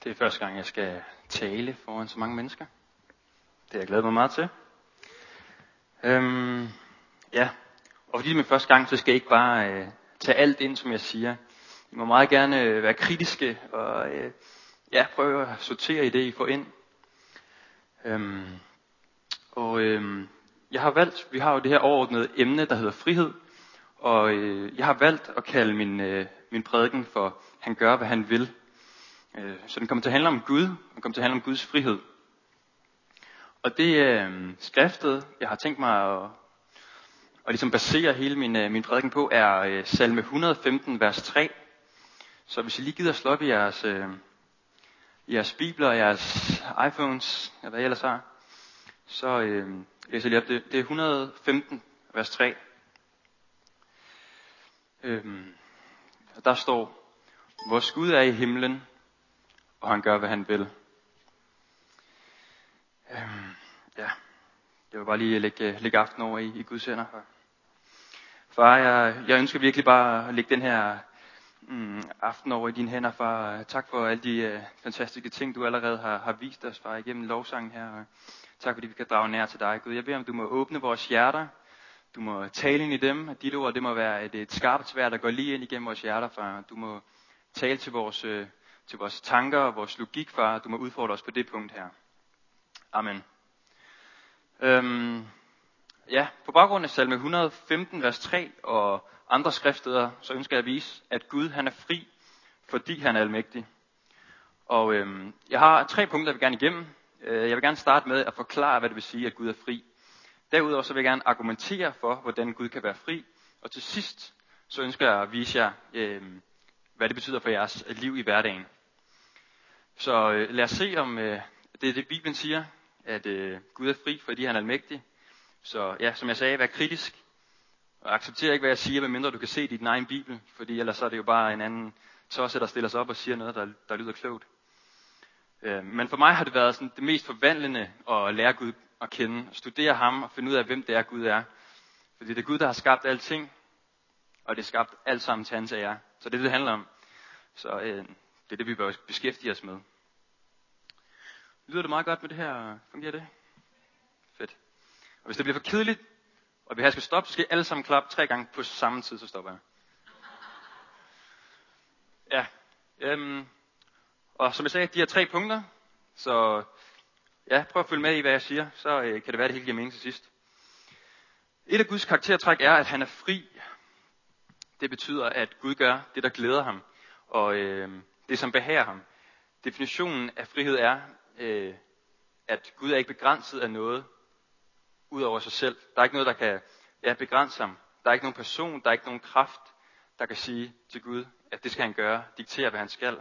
Det er første gang, jeg skal tale foran så mange mennesker. Det er jeg glædet mig meget til. Og fordi det er min første gang, så skal jeg ikke bare tage alt ind, som jeg siger. I må meget gerne være kritiske og prøve at sortere i det, I får ind. Jeg har valgt, vi har jo det her overordnede emne, der hedder frihed. Og jeg har valgt at kalde min prædiken for, han gør, hvad han vil. Så den kommer til at handle om Gud, den kommer til at handle om Guds frihed. Og det skriftet, jeg har tænkt mig at ligesom basere hele min prædiken på, er salme 115, vers 3. Så hvis I lige gider slå op i jeres bibler, jeres iPhones, eller hvad I ellers har, så læser jeg lige op det. Det er 115, vers 3. Der står, vores Gud er i himlen, og han gør, hvad han vil. Jeg vil bare lige lægge aften over i Guds hænder. Far, jeg ønsker virkelig bare at lægge den her aften over i dine hænder, far. Tak for alle de fantastiske ting, du allerede har vist os, far, igennem lovsangen her. Tak fordi vi kan drage nær til dig, Gud. Jeg beder om, du må åbne vores hjerter. Du må tale ind i dem. Dit ord, det må være et skarpt sværd, der går lige ind igennem vores hjerter, far. Du må tale til vores tanker og vores logik, far. Du må udfordre os på det punkt her. Amen. På baggrund af salme 115, vers 3 og andre skriftsteder, så ønsker jeg at vise, at Gud han er fri, fordi han er almægtig. Og jeg har 3 punkter, jeg vil gerne igennem. Jeg vil gerne starte med at forklare, hvad det vil sige, at Gud er fri. Derudover så vil jeg gerne argumentere for, hvordan Gud kan være fri. Og til sidst, så ønsker jeg at vise jer, hvad det betyder for jeres liv i hverdagen. Så lad os se, om det er det, Bibelen siger, at Gud er fri, fordi han er almægtig. Så ja, som jeg sagde, vær kritisk. Og accepter ikke, hvad jeg siger, medmindre du kan se det i din egen Bibel. Fordi ellers så er det jo bare en anden tosse, der stiller sig op og siger noget, der lyder klogt. Men for mig har det været sådan det mest forvandlende at lære Gud at kende. Studere ham og finde ud af, hvem det er, Gud er. Fordi det er Gud, der har skabt alting. Og det er skabt alt sammen til hans ære. Så det er det handler om. Så det er det, vi bør beskæftige os med. Lyder det meget godt med det her? Fungerer det? Fedt. Og hvis det bliver for kedeligt, og vi her skal stoppe, så skal I alle sammen klappe 3 gange på samme tid, så stopper jeg. Og som jeg sagde, de her 3 punkter, så prøv at følge med i, hvad jeg siger, så kan det være, det hele giver mening til sidst. Et af Guds karaktertræk er, at han er fri. Det betyder, at Gud gør det, der glæder ham, og det, som behager ham. Definitionen af frihed er, at Gud er ikke begrænset af noget, ud over sig selv. Der er ikke noget, der kan begrænse ham. Der er ikke nogen person, der er ikke nogen kraft, der kan sige til Gud, at det skal han gøre, diktere, hvad han skal.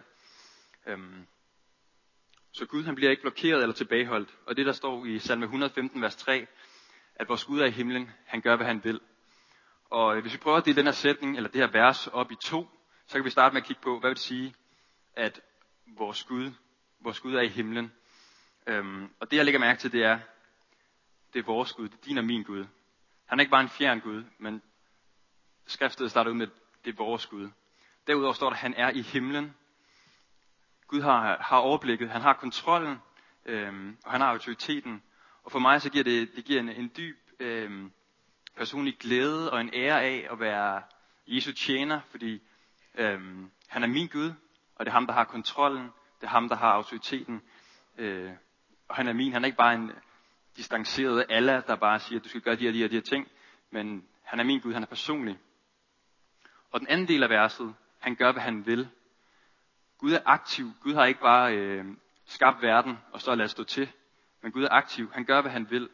Så Gud han bliver ikke blokeret eller tilbageholdt. Og det, der står i salme 115, vers 3, at vores Gud er i himlen, han gør, hvad han vil. Og hvis vi prøver at dele den her sætning, eller det her vers op i 2, så kan vi starte med at kigge på, hvad vil det sige, at vores Gud er i himlen. Og det, jeg lægger mærke til, det er vores Gud, det er din og min Gud. Han er ikke bare en fjern Gud, men skriftet starter ud med, det er vores Gud. Derudover står der, at han er i himlen. Gud har overblikket, han har kontrollen, og han har autoriteten. Og for mig så giver det giver en dyb personlig glæde og en ære af at være Jesu tjener, fordi han er min Gud, og det er ham, der har kontrollen, det er ham, der har autoriteten. Og han er min, han er ikke bare en distanceret Allah, der bare siger, at du skal gøre de her ting, men han er min Gud, han er personlig. Og den anden del af verset, han gør, hvad han vil. Gud er aktiv. Gud har ikke bare skabt verden, og så ladet stå til. Men Gud er aktiv. Han gør, hvad han vil.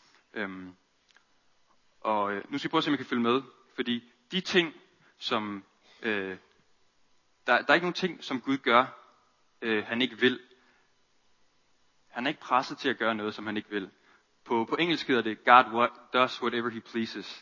Nu skal jeg prøve at se, om jeg kan følge med. Fordi de ting, som... der er ikke nogen ting, som Gud gør, han ikke vil. Han er ikke presset til at gøre noget, som han ikke vil. På engelsk hedder det, God does whatever he pleases.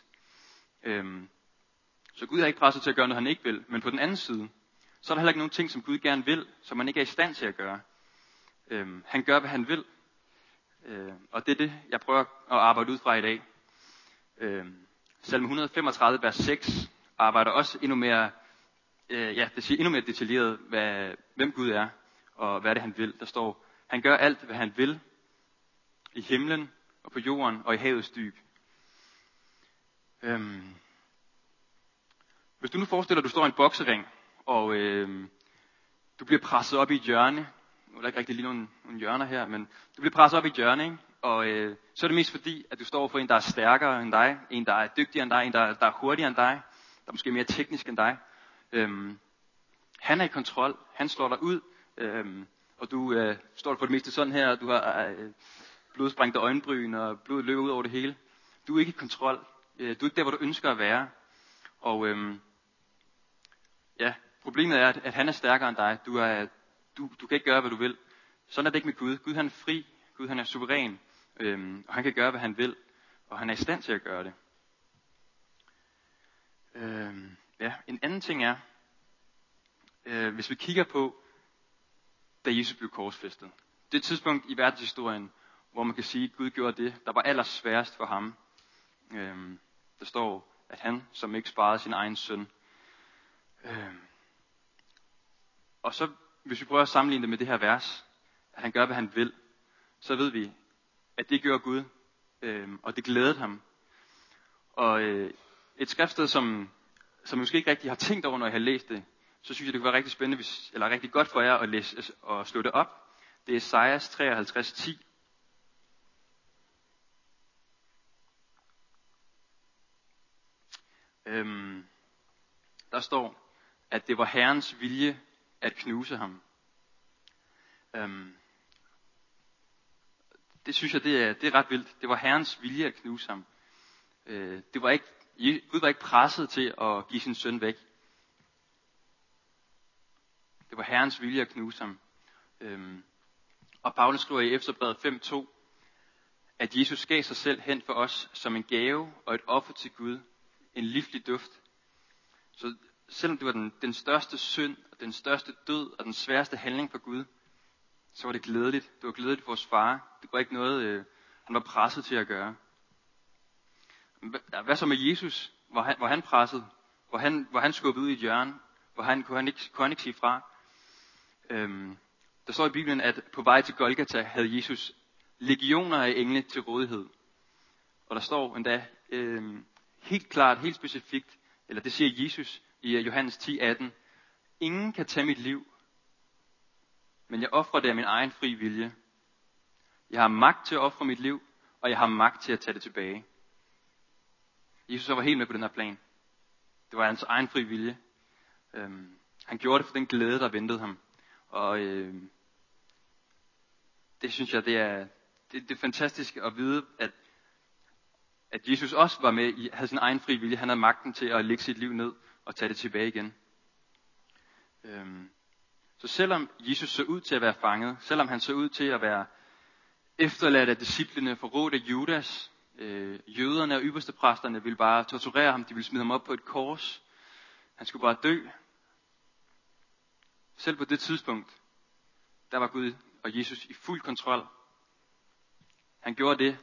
Så Gud er ikke presset til at gøre noget, han ikke vil. Men på den anden side, så er der heller ikke nogen ting, som Gud gerne vil, som han ikke er i stand til at gøre. Han gør, hvad han vil. Og det er det, jeg prøver at arbejde ud fra i dag. Salme 135, vers 6, arbejder også endnu mere, det siger endnu mere detaljeret, hvem Gud er. og hvad det han vil. Der står, han gør alt, hvad han vil, i himlen og på jorden og i havets dyb. Hvis du nu forestiller, at du står i en boksering, og du bliver presset op i et hjørne. Nu er der ikke rigtig lige nogle hjørner her, men du bliver presset op i et hjørne, ikke? Og så er det mest fordi, at du står for en, der er stærkere end dig, en, der er dygtigere end dig, en, der er hurtigere end dig, der er måske mere teknisk end dig. Han er i kontrol, han slår dig ud, og du står for det meste sådan her, og du har blodsprængte øjenbryn, og blodet løber ud over det hele. Du er ikke i kontrol, du er ikke der, hvor du ønsker at være. Og problemet er, at han er stærkere end dig. Du kan ikke gøre, hvad du vil. Sådan er det ikke med Gud. Gud han er fri. Gud han er suveræn. Og han kan gøre, hvad han vil. Og han er i stand til at gøre det. En anden ting er, hvis vi kigger på, da Jesus blev korsfæstet. Det tidspunkt i verdenshistorien, hvor man kan sige, at Gud gjorde det, der var allersværest for ham. Der står, at han, som ikke sparede sin egen søn. Og så, hvis vi prøver at sammenligne det med det her vers, at han gør, hvad han vil, så ved vi, at det gør Gud, og det glædede ham. Og et skriftsted, som jeg måske ikke rigtig har tænkt over, når jeg har læst det, så synes jeg, det kunne være rigtig spændende, eller rigtig godt for jer at læse og slå det op. Det er Esajas 53:10. Der står, at det var Herrens vilje at knuse ham. Det synes jeg, det er ret vildt. Det var Herrens vilje at knuse ham. Gud var ikke presset til at give sin søn væk. Det var Herrens vilje at knuse ham. Og Paulus skriver i Efeserbrevet 5:2, at Jesus gav sig selv hen for os som en gave og et offer til Gud. En livlig duft. Så selvom det var den største synd, og den største død, og den sværeste handling for Gud, så var det glædeligt. Det var glædeligt for vores far. Det var ikke noget, han var presset til at gøre. Hvad så med Jesus? Var han presset? Var han skubbet ud i et hjørne? Kunne han ikke sige fra? Der står i Bibelen, at på vej til Golgata havde Jesus legioner af engle til rådighed. Og der står endda helt klart, helt specifikt, eller det siger Jesus i Johannes 10:18. Ingen kan tage mit liv, men jeg ofrer det af min egen fri vilje. Jeg har magt til at ofre mit liv, og jeg har magt til at tage det tilbage. Jesus var helt med på den her plan. Det var hans egen fri vilje. Han gjorde det for den glæde, der ventede ham. Og det synes jeg, det er fantastisk at vide, at Jesus også var med, havde sin egen fri vilje. Han havde magten til at lægge sit liv ned og tage det tilbage igen. Så selvom Jesus så ud til at være fanget, selvom han så ud til at være efterladt af disciplene, forrådt af Judas, jøderne og ypperstepræsterne ville bare torturere ham, de ville smide ham op på et kors. Han skulle bare dø. Selv på det tidspunkt, der var Gud og Jesus i fuld kontrol. Han gjorde det,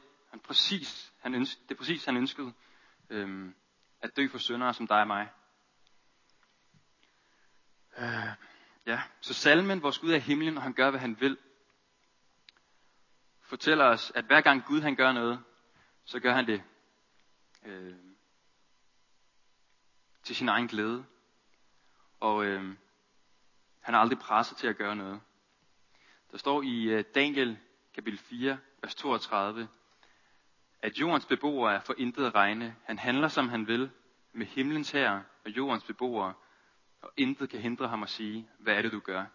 han ønskede, at dø for syndere som dig og mig. Så salmen, vores Gud er i himlen, og han gør, hvad han vil, fortæller os, at hver gang Gud han gør noget, så gør han det til sin egen glæde. Og han er aldrig presset til at gøre noget. Der står i Daniel kapitel 4, vers 32, at jordens beboere er for intet at regne. Han handler som han vil med himlens hær og jordens beboere, og intet kan hindre ham at sige, hvad er det du gør?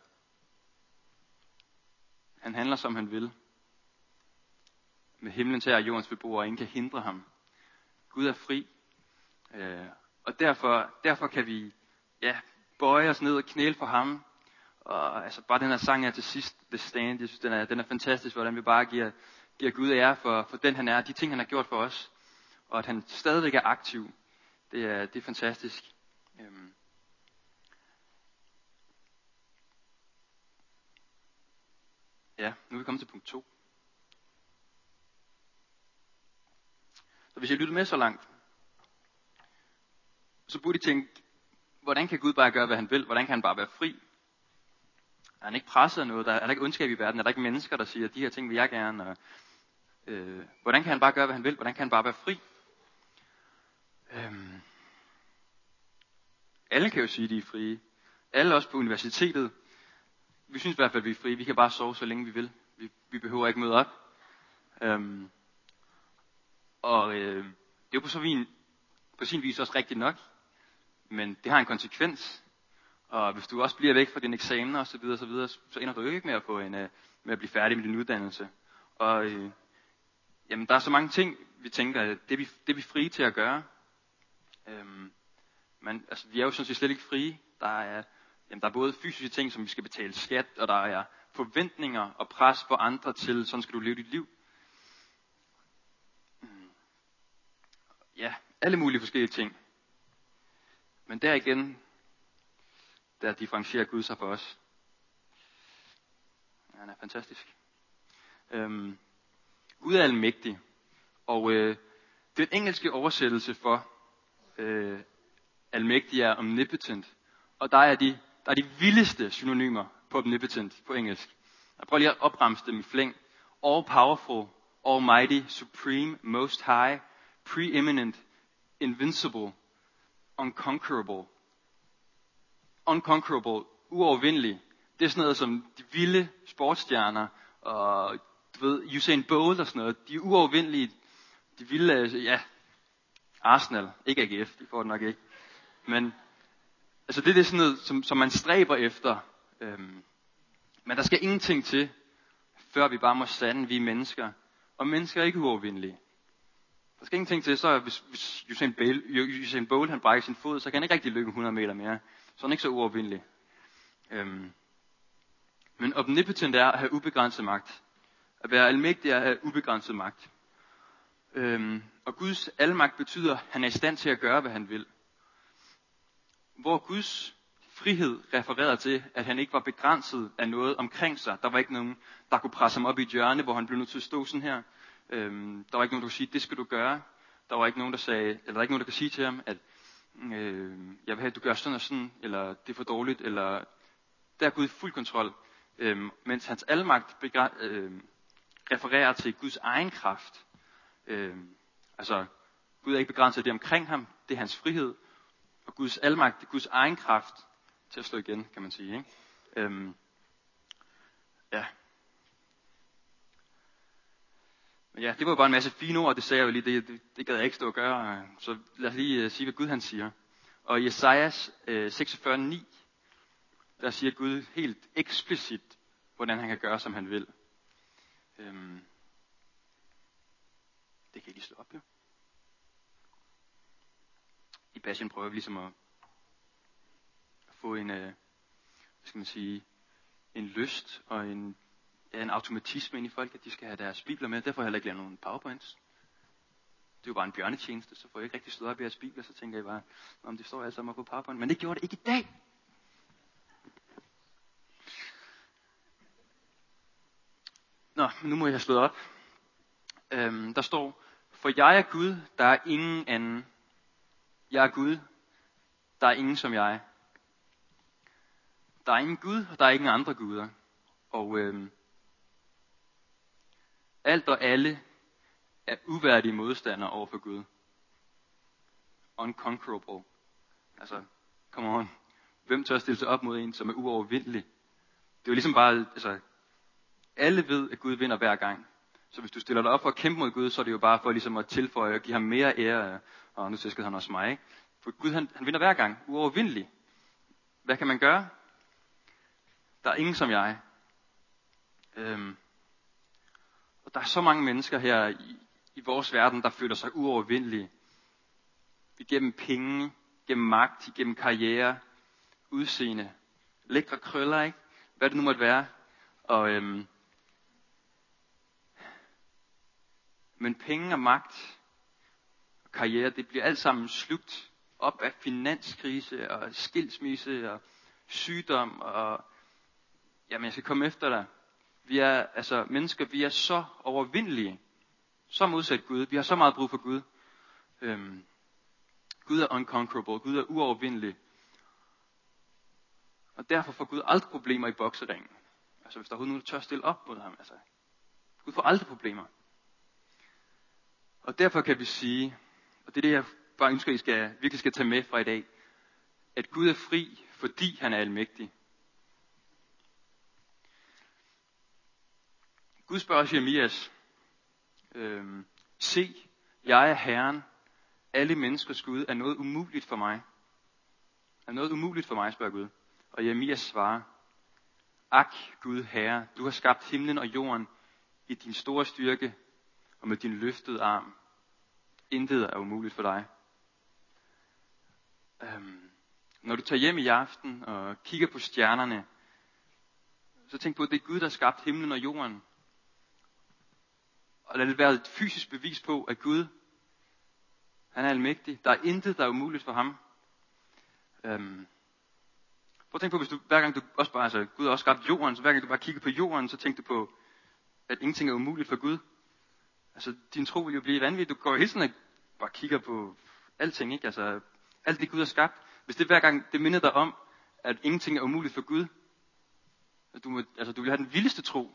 Han handler som han vil med himlens hær og jordens beboere, og ingen kan hindre ham. Gud er fri, og derfor kan vi bøje os ned og knæle for ham. Og altså bare den her sang her til sidst, The Stand, jeg synes, den er fantastisk, hvordan vi bare giver Gud ære for den han er, de ting han har gjort for os, og at han stadigvæk er aktiv. Det er fantastisk. Nu er vi kommet til punkt 2. Så hvis jeg lytter med så langt, så burde I tænke, hvordan kan Gud bare gøre, hvad han vil? Hvordan kan han bare være fri? Er han ikke presset af noget? Er der ikke ondskab i verden? Er der ikke mennesker, der siger, de her ting vil jeg gerne? Og, hvordan kan han bare gøre, hvad han vil? Hvordan kan han bare være fri? Alle kan jo sige, at de er frie. Alle også på universitetet. Vi synes i hvert fald, at vi er frie. Vi kan bare sove, så længe vi vil. Vi behøver ikke møde op. Det er jo på sin vis også rigtigt nok. Men det har en konsekvens. Og hvis du også bliver væk fra dine eksamener og så videre, så ender du jo ikke med at med at blive færdig med din uddannelse. Og der er så mange ting, vi tænker, det er vi frie til at gøre. Men altså, vi er jo sådan set slet ikke frie. Der er både fysiske ting, som vi skal betale skat, og der er forventninger og pres på andre til, sådan skal du leve dit liv. Ja, alle mulige forskellige ting. Men der igen, der differentierer Gud sig for os. Han er fantastisk. Gud er almægtig. Og den engelske oversættelse for almægtig er omnipotent. Og der er de vildeste synonymer på omnipotent på engelsk. Jeg prøver lige at opremse dem i flæng. All powerful, almighty, supreme, most high, preeminent, invincible, unconquerable. Unconquerable, uovervindelig. Det er sådan noget som de vilde sportsstjerner, og du ved, Usain Bolt og sådan noget. De er uovervindelige. De vilde, Arsenal, ikke AGF, de får det nok ikke. Men altså det er sådan noget, som man stræber efter. Men der skal ingenting til, før vi bare må sande, vi er mennesker. Og mennesker er ikke uovervindelige. Der skal ingenting til, så hvis Usain Bolt han brækker sin fod, så kan han ikke rigtig løbe 100 meter mere. Så er han ikke så uovervindelig. Men omnipotent er at have ubegrænset magt. At være almægtig er at have ubegrænset magt. Og Guds almagt betyder, at han er i stand til at gøre, hvad han vil. Hvor Guds frihed refererede til, at han ikke var begrænset af noget omkring sig. Der var ikke nogen, der kunne presse ham op i et hjørne, hvor han blev nødt til at stå sådan her. Der var ikke nogen, der kunne sige, det skal du gøre. Der var ikke nogen, der kunne sige til ham, at jeg vil have, at du gør sådan og sådan, eller det er for dårligt, eller der er Gud i fuld kontrol. Mens hans almagt refererer til Guds egen kraft. Altså, Gud er ikke begrænset af det omkring ham, det er hans frihed. Og Guds almagt, det er Guds egen kraft til at slå igen, kan man sige. Ikke? Men ja, det var bare en masse fine ord, det sagde jeg jo lige, det gad jeg ikke stå og gøre. Så lad os lige sige, hvad Gud han siger. Og i Esajas 46:9, der siger Gud helt eksplicit, hvordan han kan gøre, som han vil. Det kan I lige slå op, jo. I Passion prøver vi ligesom at få en lyst og en automatisme ind i folk, at de skal have deres bibler med. Derfor har jeg heller ikke lavet nogen powerpoints. Det er jo bare en bjørnetjeneste, så får jeg ikke rigtig slået op i jeres bibler, så tænker jeg bare, om det står alle sammen på powerpoint. Men det gjorde det ikke i dag. Nå, nu må jeg have slået op. Der står, for jeg er Gud, der er ingen anden. Jeg er Gud, der er ingen som jeg. Der er ingen Gud, og der er ingen andre guder. Og alt og alle er uværdige modstandere over for Gud. Unconquerable. Altså, come on. Hvem tør stille sig op mod en, som er uovervindelig? Det er jo ligesom bare, alle ved, at Gud vinder hver gang. Så hvis du stiller dig op for at kæmpe mod Gud, så er det jo bare for ligesom at tilføje og give ham mere ære. Og nu tæskede han også mig, ikke? For Gud, han vinder hver gang. Uovervindelig. Hvad kan man gøre? Der er ingen som jeg. Og der er så mange mennesker her i vores verden, der føler sig uovervindelige. Igennem penge, gennem magt, gennem karriere, udseende, lækre krøller, ikke? Hvad det nu måtte være. Og men penge og magt og karriere, det bliver alt sammen slugt op af finanskrise og skilsmisse og sygdom og jamen jeg skal komme efter dig. Vi er mennesker, vi er så overvindelige, så modsat Gud. Vi har så meget brug for Gud. Gud er unconquerable, Gud er uovervindelig. Og derfor får Gud aldrig problemer i bokseringen. Altså hvis der overhovedet nogen, der tør stille op mod ham. Altså, Gud får aldrig problemer. Og derfor kan vi sige, og det er det, jeg bare ønsker, I virkelig skal tage med fra i dag, at Gud er fri, fordi han er almægtig. Gud spørger også Jeremias, se, jeg er Herren, alle menneskers Gud, er noget umuligt for mig. Er noget umuligt for mig, spørger Gud. Og Jeremias svarer, ak Gud Herre, du har skabt himlen og jorden i din store styrke og med din løftede arm. Intet er umuligt for dig. Når du tager hjem i aften og kigger på stjernerne, så tænk på, at det er Gud, der har skabt himlen og jorden. Og lad det være et fysisk bevis på, at Gud, han er almægtig. Der er intet, der er umuligt for ham. Prøv at tænke på, hvis du hver gang du også bare, altså Gud har også skabt jorden, så hver gang du bare kigger på jorden, så tænk du på, at ingenting er umuligt for Gud. Altså din tro vil jo blive vanvittig. Du går hele tiden og bare kigger på alting, ikke? Altså alt det Gud har skabt. Hvis det hver gang det minder dig om, at ingenting er umuligt for Gud, du vil have den vildeste tro.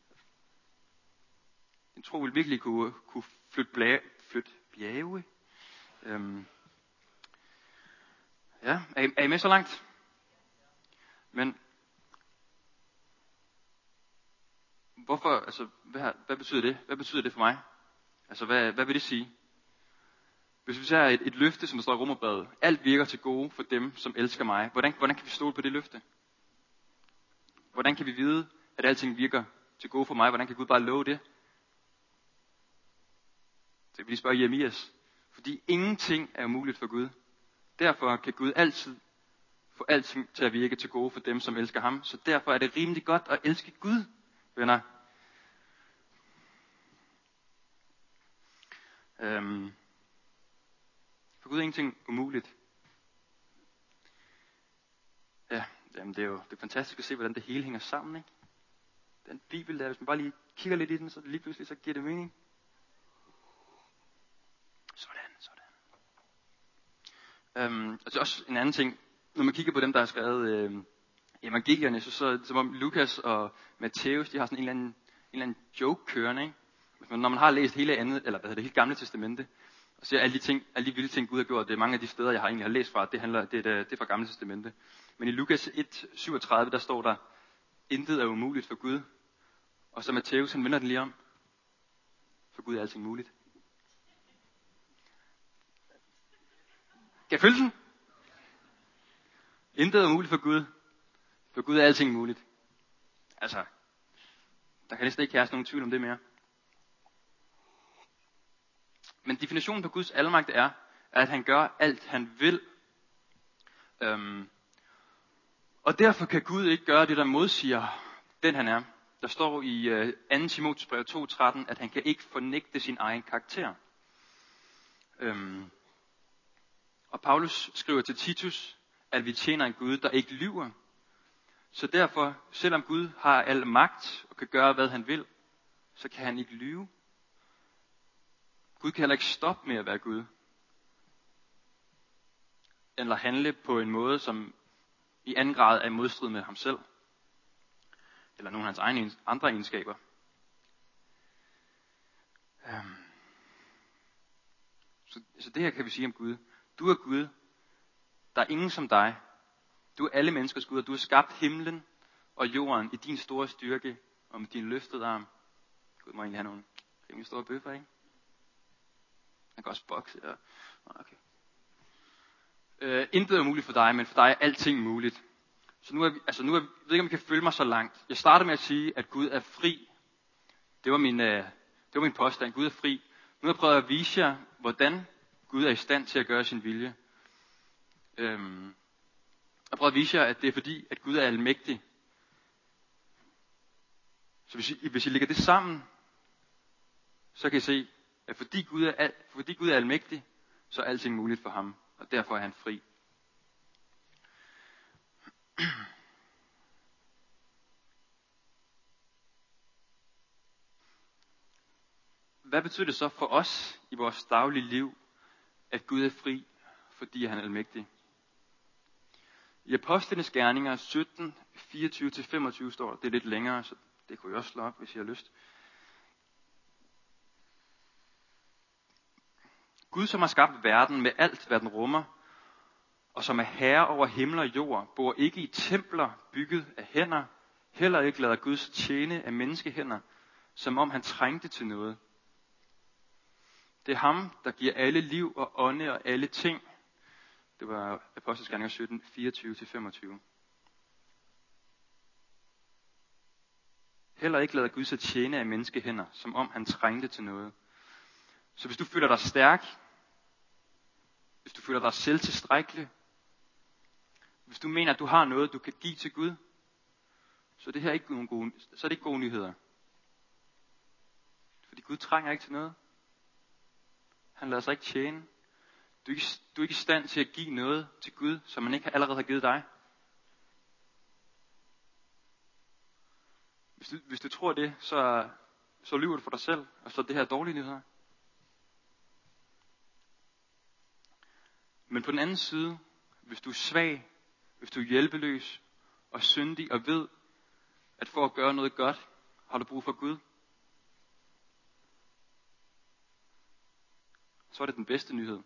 Din tro vil virkelig kunne flytte bjerge. Ja, er I med så langt? Men hvorfor, altså, hvad betyder det? Hvad betyder det for mig? Altså, hvad vil det sige? Hvis vi ser et løfte, som der står i Romerbrevet, alt virker til gode for dem, som elsker mig. Hvordan kan vi stole på det løfte? Hvordan kan vi vide, at alting virker til gode for mig? Hvordan kan Gud bare love det? Det vil de spørge Jeremias. Fordi ingenting er umuligt for Gud. Derfor kan Gud altid få alting til at virke til gode for dem, som elsker ham. Så derfor er det rimelig godt at elske Gud, venner. For Gud er ingenting umuligt. Ja, jamen det er fantastisk at se, hvordan det hele hænger sammen, ikke? Den Bibel der, hvis man bare lige kigger lidt i den, så lige pludselig så giver det mening. Sådan. Altså også en anden ting, når man kigger på dem, der har skrevet evangelierne, så er det som om Lukas og Matthæus, de har sådan en eller anden joke kørende, ikke? Når man har læst hele hele gamle testamente, og ser alle de vilde ting Gud har gjort, det er mange af de steder, jeg har læst fra, det er fra gamle testamente. Men i Lukas 1:37, der står der, intet er umuligt for Gud. Og så Matthæus, han vender den lige om. For Gud er alting muligt. Kan jeg følge den? Intet er umuligt for Gud. For Gud er alting muligt. Altså, der kan næsten ikke herske nogen tvivl om det mere. Men definitionen på Guds almagt er, at han gør alt han vil. Og derfor kan Gud ikke gøre det, der modsiger den han er. Der står i 2. Timotheus brev 2:13, at han kan ikke fornægte sin egen karakter. Og Paulus skriver til Titus, at vi tjener en Gud, der ikke lyver. Så derfor, selvom Gud har al magt og kan gøre, hvad han vil, så kan han ikke lyve. Gud kan heller ikke stoppe med at være Gud. Eller handle på en måde, som i anden grad er i modstrid med ham selv. Eller nogle af hans andre egenskaber. Så det her kan vi sige om Gud. Du er Gud. Der er ingen som dig. Du er alle menneskers Gud, og du har skabt himlen og jorden i din store styrke og med din løftede arm. Gud må egentlig have nogle rimelig store bøffer, ikke? Han kan også bokse. Og... Okay. Intet er muligt for dig, men for dig er alting muligt. Så nu er jeg ved ikke, om I kan følge mig så langt. Jeg starter med at sige, at Gud er fri. Det var min påstand. Gud er fri. Nu har jeg prøvet at vise jer, hvordan Gud er i stand til at gøre sin vilje. Jeg prøver at vise jer, at det er fordi, at Gud er almægtig. Så hvis I lægger det sammen, så kan I se, at fordi Gud er almægtig, så er alting muligt for ham. Og derfor er han fri. Hvad betyder det så for os i vores daglige liv, at Gud er fri, fordi han er almægtig? I Apostlenes Gerninger 17, 24-25 står der. Det er lidt længere, så det kunne jeg også slå op, hvis I har lyst. Gud, som har skabt verden med alt, hvad den rummer, og som er herre over himmel og jord, bor ikke i templer bygget af hænder, heller ikke lader Gud sig tjene af menneskehænder, som om han trængte til noget. Det er ham, der giver alle liv og ånde og alle ting. Det var Apostlenes Gerninger 17, 24-25. Heller ikke lader Gud sig tjene af menneskehænder, som om han trængte til noget. Så hvis du føler dig stærk, hvis du føler dig selvtilstrækkelig, hvis du mener, at du har noget, du kan give til Gud, så er det her ikke ikke gode nyheder. Fordi Gud trænger ikke til noget. Han lader sig ikke tjene. Du er ikke i stand til at give noget til Gud, som han ikke allerede har givet dig. Hvis du tror det, så lyver du for dig selv, og så er det her dårlige nyheder. Men på den anden side, hvis du er svag, hvis du er hjælpeløs og syndig og ved, at for at gøre noget godt, har du brug for Gud, så er det den bedste nyhed.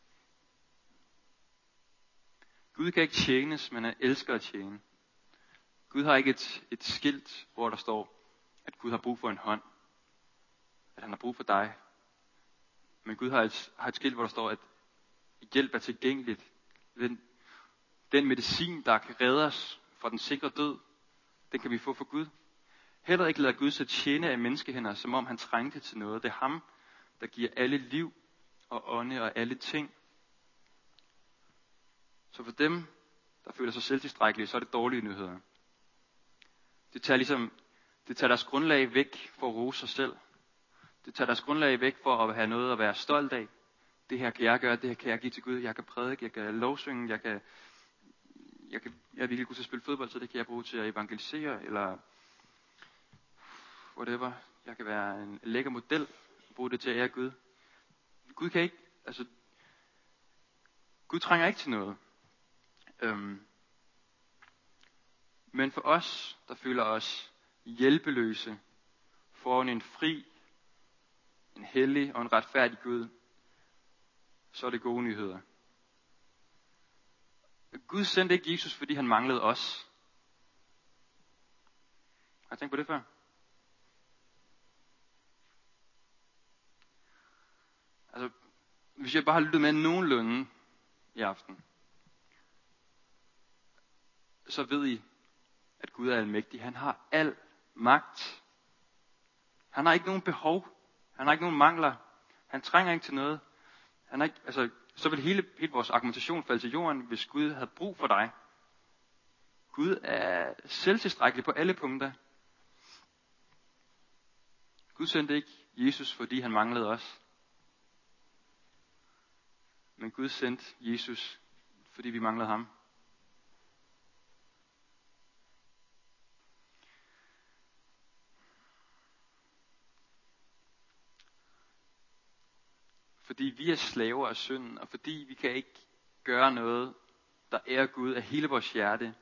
Gud kan ikke tjenes, men han elsker at tjene. Gud har ikke et skilt, hvor der står, at Gud har brug for en hånd. At han har brug for dig. Men Gud har et skilt, hvor der står, at hjælp er tilgængeligt. Den medicin, der kan redde os fra den sikre død, den kan vi få fra Gud. Heller ikke lader Gud sig tjene af menneskehænder, som om han trængte til noget. Det er ham, der giver alle liv og ånde og alle ting. Så for dem, der føler sig selvtilstrækkelige, så er det dårlige nyheder. Det tager deres grundlag væk for at rose sig selv. Det tager deres grundlag væk for at have noget at være stolt af. Det her kan jeg gøre, det her kan jeg give til Gud. Jeg kan prædike, jeg kan lovsynge, jeg er virkelig god til at spille fodbold, så det kan jeg bruge til at evangelisere, eller whatever. Jeg kan være en lækker model, og bruge det til at ære Gud. Gud trænger ikke til noget. Men for os, der føler os hjælpeløse foran en fri, en hellig og en retfærdig Gud, så er det gode nyheder. Gud sendte ikke Jesus, fordi han manglede os. Har I tænkt på det før? Altså, hvis jeg bare har lyttet med nogenlunde i aften, så ved I, at Gud er almægtig. Han har al magt. Han har ikke nogen behov. Han har ikke nogen mangler. Han trænger ikke til noget. Så vil hele vores argumentation falde til jorden, hvis Gud havde brug for dig. Gud er selvtilstrækkelig på alle punkter. Gud sendte ikke Jesus, fordi han manglede os. Men Gud sendte Jesus, fordi vi manglede ham. Fordi vi er slaver af synden, og fordi vi kan ikke gøre noget, der ærer Gud af hele vores hjerte.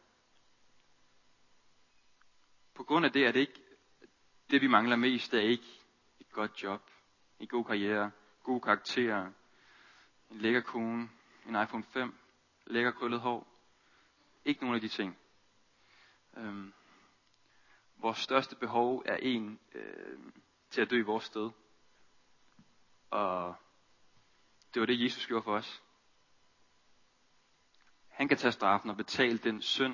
På grund af det er det ikke, det vi mangler mest, det er ikke et godt job, en god karriere, gode karakterer, en lækker kone, en iPhone 5, lækker krøllet hår. Ikke nogen af de ting. Vores største behov er en til at dø i vores sted. Og det var det, Jesus gjorde for os. Han kan tage straffen og betale den synd,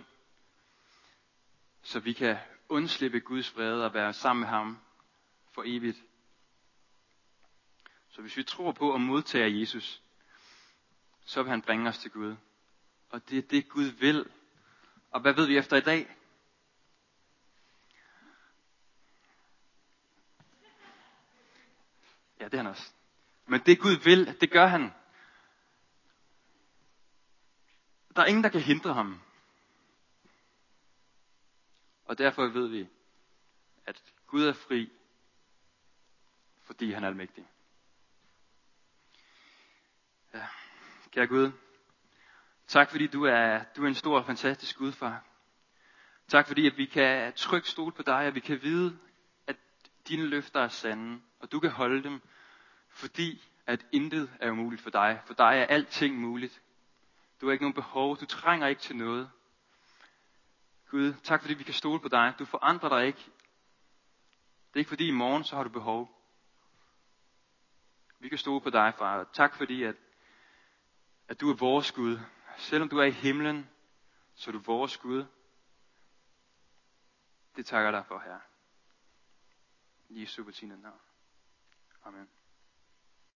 så vi kan undslippe Guds vrede og være sammen med ham for evigt. Så hvis vi tror på og modtager Jesus, så vil han bringe os til Gud. Og det er det, Gud vil. Og hvad ved vi efter i dag? Ja, det er han også. Men det Gud vil, det gør han. Der er ingen, der kan hindre ham. Og derfor ved vi, at Gud er fri, fordi han er almægtig. Ja. Kære Gud, Tak fordi du er en stor og fantastisk Gud, far. Tak fordi at vi kan trygt stole på dig, og vi kan vide, at dine løfter er sande, og du kan holde dem, fordi at intet er umuligt for dig. For dig er alting muligt. Du har ikke nogen behov, du trænger ikke til noget. Gud, tak fordi vi kan stole på dig. Du forandrer dig ikke. Det er ikke fordi i morgen, så har du behov. Vi kan stole på dig, far. Tak fordi at du er vores Gud. Selvom du er i himlen, så er du vores Gud. Det takker dig for, Herre. I Jesu navn. Amen.